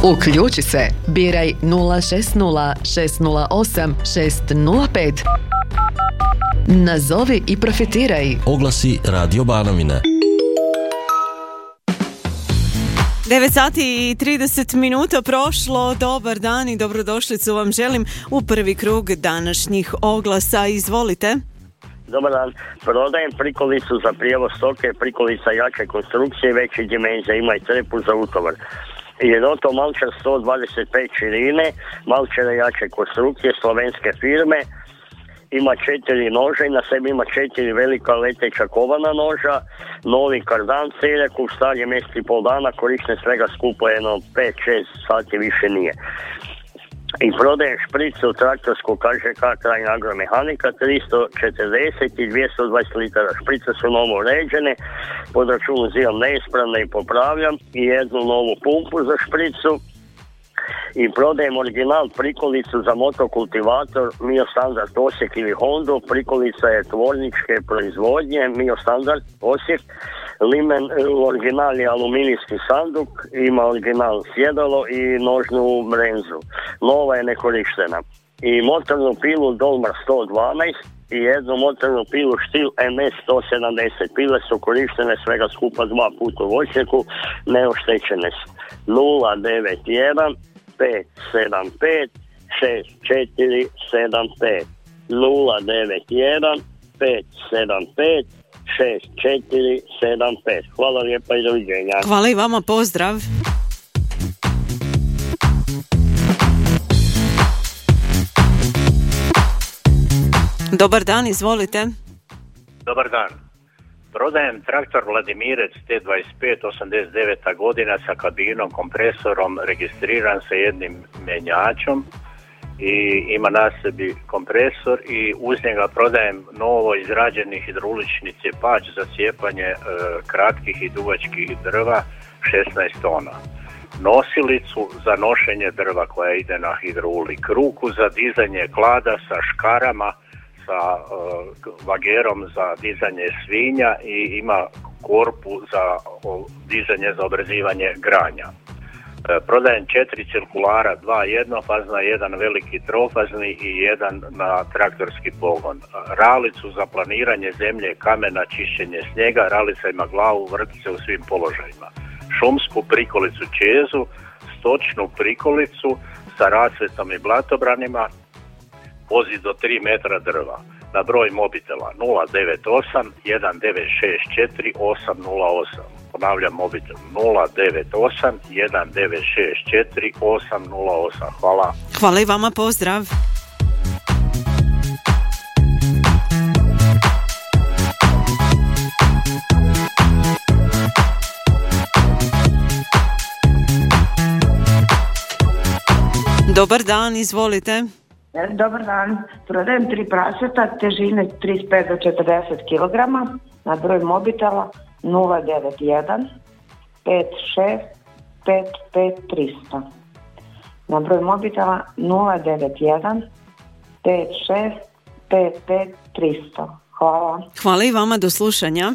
Uključi se. Biraj 060 608 605. Nazovi i profitiraj. Oglasi Radio Banovine. 9 sati i 30 minuta prošlo. Dobar dan i dobrodošlicu vam želim u prvi krug današnjih oglasa. Izvolite. Dobar dan. Prodajem prikolicu za prijevoz stoke, prikolica jače konstrukcije, veće dimenzije, ima i trepu za utovar. Jednoto malčar 125 širine, malčare jače konstrukcije, slovenske firme, ima 4 noža i na sebi ima 4 velika leteća kovana noža, novi kardan Cereku, star je mjesec i pol dana, korišten svega skupo jedno 5-6 sati, više nije. I prodajem špricu traktorsku KŽK Krajina agromehanika 340 i 220 litara. Šprice su novo uređene, pod računu uzimam neispravne i popravljam i jednu novu pumpu za špricu. I prodajem original prikolicu za motokultivator Mio Standard Osijek ili Hondu. Prikolica je tvorničke proizvodnje Mio Standard Osijek. Limen original je aluminijski sanduk, ima original sjedalo i nožnu brenzu. Nova je nekorištena. I motornu pilu Dolmar 112 i jednu motornu pilu Stihl MS 170. Pile su korištene svega skupa 2 puta u Osijeku, neoštećene su. 091 575 6475 091 575 6475. Hvala lijepa i doviđenja. Hvala i vama, pozdrav. Dobar dan, izvolite. Dobar dan. Prodajem traktor Vladimirec T25 89. godina sa kabinom, kompresorom, registriran sa jednim menjačom i ima na sebi kompresor i uz njega prodajem novo izrađeni hidraulični cijepač za cijepanje kratkih i dugačkih drva 16 tona. Nosilicu za nošenje drva koja ide na hidraulik, ruku za dizanje klada sa škarama, sa vagerom za dizanje svinja i ima korpu za dizanje za obrezivanje granja. Prodajem 4 cirkulara, 2 jednofazna, 1 veliki trofazni i 1 na traktorski pogon. Ralicu za planiranje zemlje, kamena, čišćenje snijega, ralica ima glavu, vrti se u svim položajima. Šumsku prikolicu čezu, stočnu prikolicu sa rasvetom i blatobranima, vozi do 3 metra drva. Na broj mobitela 098 1964 808. Ponavljam mobitel 098 1964 808. Hvala. Hvala i vama, pozdrav. Dobar dan, izvolite. Dobar dan, prodajem 3 praseta težine 35 do 40 kg na broj mobitela 091 56 55 300. Na broj mobitela 091 56 55 300. Hvala. Hvala i vama, do slušanja.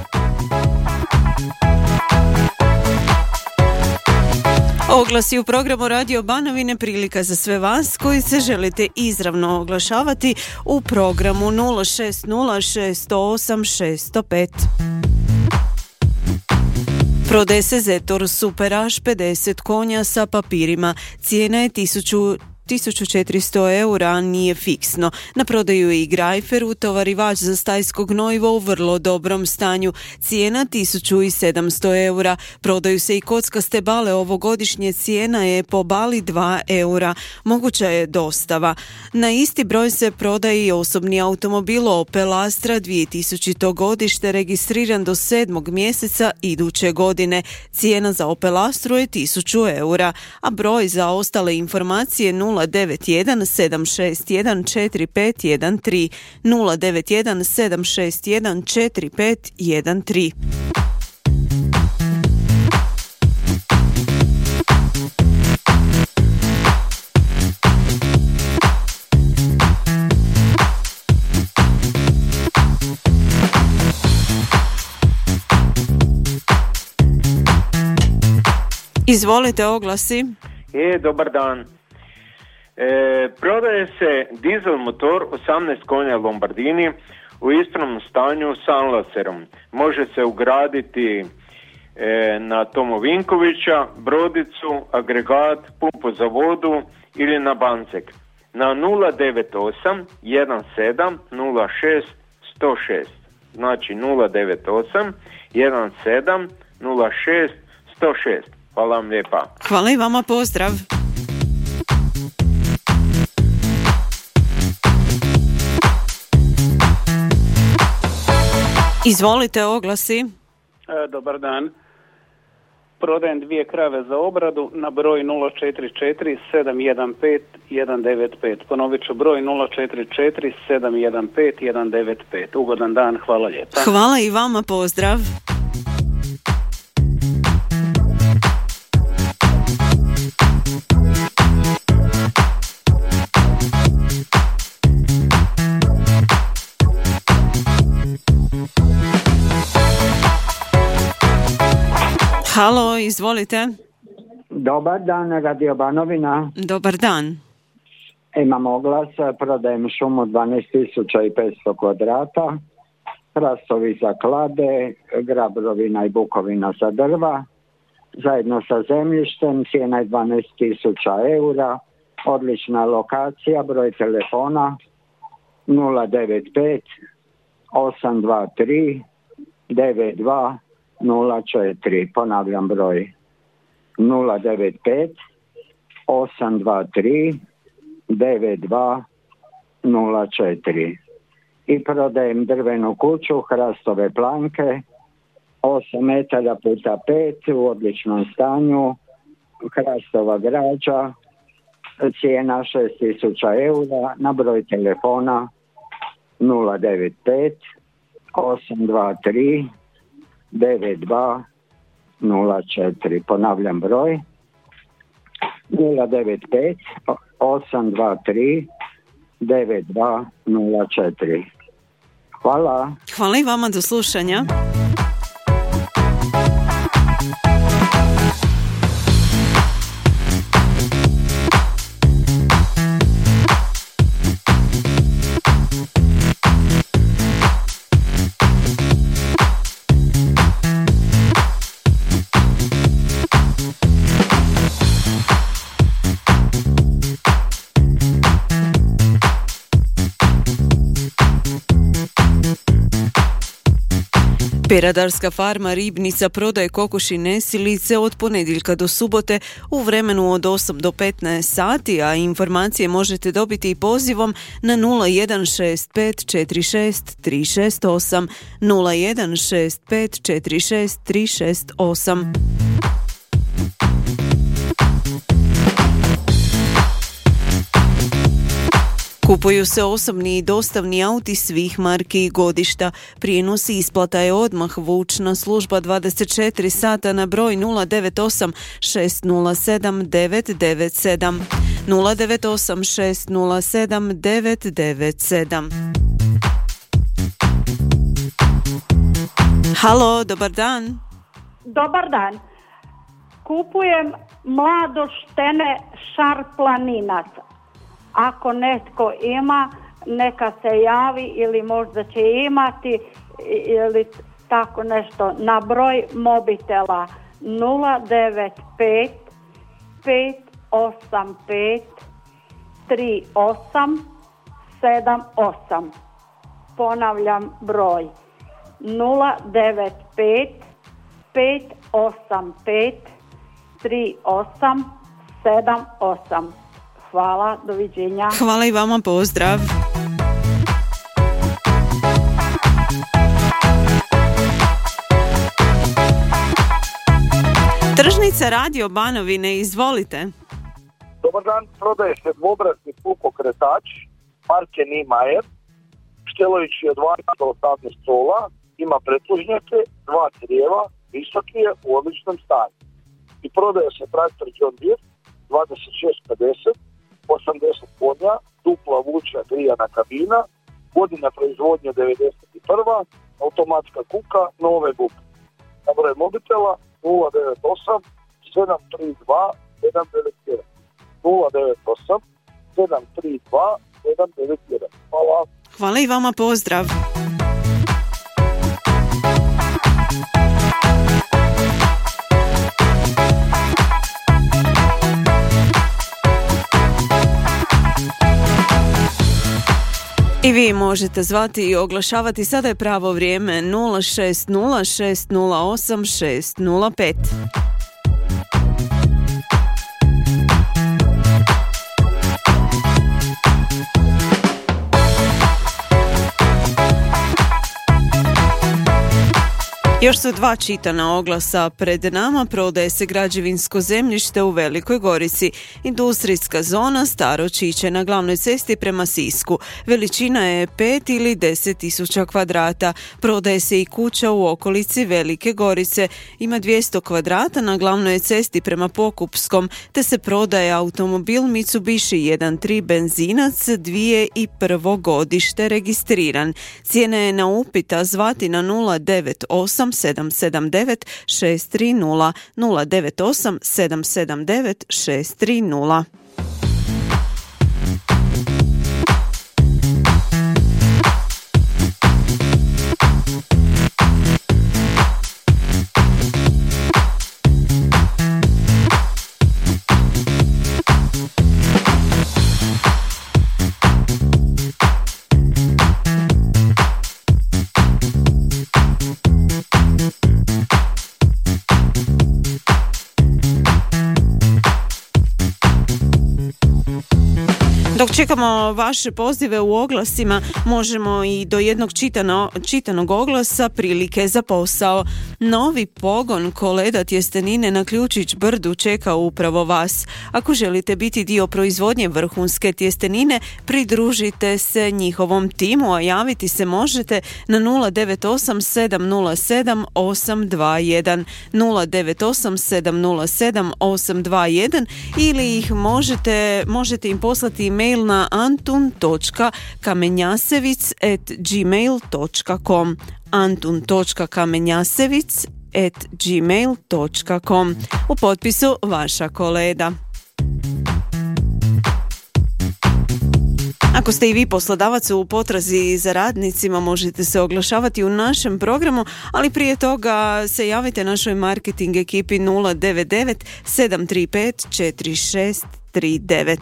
Oglasi u programu Radio Banovine, prilika za sve vas koji se želite izravno oglašavati u programu 060 608 605. Prodaje se Zetor Superaž 50 konja sa papirima. Cijena je 1400 eura, nije fiksno. Na prodaju je i grajfer, utovarivač za stajsko gnojivo u vrlo dobrom stanju. Cijena 1700 eura. Prodaju se i kockaste bale, ovogodišnje cijena je po bali 2 eura. Moguća je dostava. Na isti broj se prodaje i osobni automobil Opel Astra 2000. godište, registriran do 7. mjeseca iduće godine. Cijena za Opel Astru je 1000 eura, a broj za ostale informacije 091 761 4513 091 761 4513. Izvolite, oglasi. Dobar dan. Prodaje se dizel motor 18 konja Lombardini u ispravnom stanju s anlaserom. Može se ugraditi na Tomo Vinkovića, brodicu, agregat, pumpu za vodu ili na bancek. Na 098 17 06 106. Znači 098 17 06 106. Hvala vam lijepa. Hvala i vama, pozdrav. Izvolite, oglasi. Dobar dan. Prodajem 2 krave za obradu na broj 044 715 195. Ponovit ću broj 044 715 195. Ugodan dan, hvala lijepa. Hvala i vama, pozdrav. Halo, izvolite. Dobar dan, Radio Banovina. Dobar dan. Imamo oglas, prodajem šumu 12.500 kvadrata, hrastovi za klade, grabrovina i bukovina za drva, zajedno sa zemljištem, cijena je 12.000 eura, odlična lokacija, broj telefona 095 823 92 04. Ponavljam broj 095 823 92 04. I prodajem drvenu kuću, hrastove planke 8 metara puta 5 u odličnom stanju, hrastova građa, cijena 6.000 eura, na broj telefona 095 823 92 04. Ponavljam broj 095 823 92 04. Hvala. Hvala i vama, do slušanja. Peradarska farma Ribnica prodaje kokošine silice od ponedjeljka do subote u vremenu od 8 do 15 sati, a informacije možete dobiti i pozivom na 0165 46 368 0165 46 368. Kupuju se osobni i dostavni auti svih marki i godišta. Prijenos i isplata je odmah. Vučna služba 24 sata na broj 098 607 997. 098 607 997. Halo, dobar dan. Dobar dan. Kupujem mladoštene šarplaninac. Ako netko ima, neka se javi ili možda će imati ili tako nešto na broj mobitela 095 585 3878. Ponavljam broj 095 585 3878. Hvala, doviđenja. Hvala i vama, pozdrav. Tržnica Radio Banovine, izvolite. Dobar dan, prodaje se dvobratni pulpokretač marke Niemeyer. Štelović je od 12 do 18 sola, ima pretlužnjake, 2 crijeva, visok je u odličnom stanju. I prodaje se traktor John Deere 2650, 80 konja, dupla vučna grijana kabina, godina proizvodnje 91, automatska kuka, nove buke. Na broj mobitela 098 732 191. 098 732 191. Hvala. Hvala i vama, pozdrav. I vi možete zvati i oglašavati, sada je pravo vrijeme 060 608 605. Još su 2 čitana oglasa pred nama. Prodaje se građevinsko zemljište u Velikoj Gorici. Industrijska zona Staro Čiče na glavnoj cesti prema Sisku. Veličina je 5 ili 10.000 kvadrata. Prodaje se i kuća u okolici Velike Gorice. Ima 200 kvadrata na glavnoj cesti prema Pokupskom, te se prodaje automobil Mitsubishi 1.3 benzinac 2001. godište registriran. Cijena je na upita zvati na 098 779 630 098 779 630. Dok čekamo vaše pozive u oglasima, možemo i do jednog čitanog oglasa prilike za posao. Novi pogon Koleda tjestenine na Ključić brdu čeka upravo vas. Ako želite biti dio proizvodnje vrhunske tjestenine, pridružite se njihovom timu, a javiti se možete na 098 707 821 098 707 821 ili ih možete im poslati mail na antun.kamenjasevic@gmail.com antun.kamenjasevic@gmail.com. U potpisu vaša Koleda. Ako ste i vi poslodavac u potrazi za radnicima, možete se oglašavati u našem programu, ali prije toga se javite našoj marketing ekipi 099 735 4639.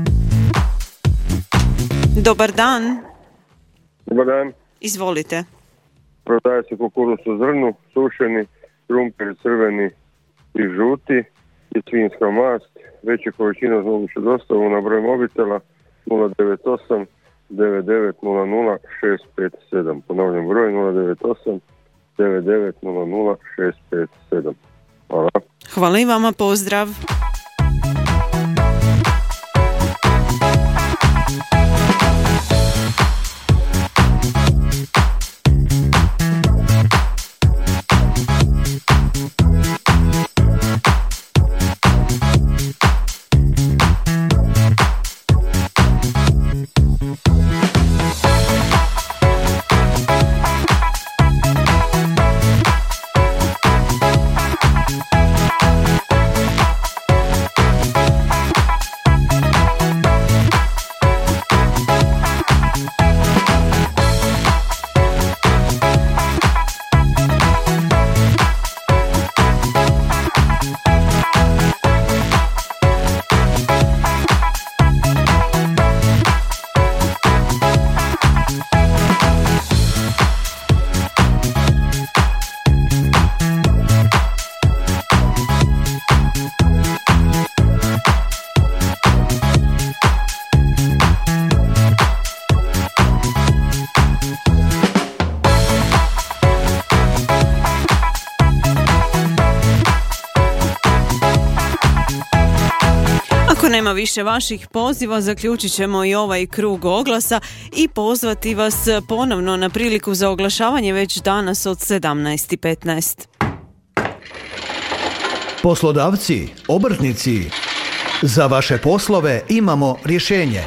Dobar dan. Dobar dan. Izvolite. Prodaje se kukuruz u zrnu, sušeni, krumpir crveni i žuti i svinjska mast. Veće količine uz moguću dostavu na broj mobitela 098 9900 657. Ponavljam broj 098 9900 657. Hvala. Hvala i vama, pozdrav. Nema više vaših poziva, zaključit ćemo i ovaj krug oglasa i pozvati vas ponovno na priliku za oglašavanje već danas od 17:15. Poslodavci, obrtnici, za vaše poslove imamo rješenje.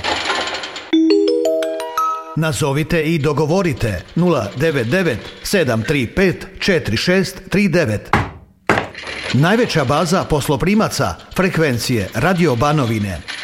Nazovite i dogovorite 099 735 4639. Najveća baza posloprimaca frekvencije Radio Banovine.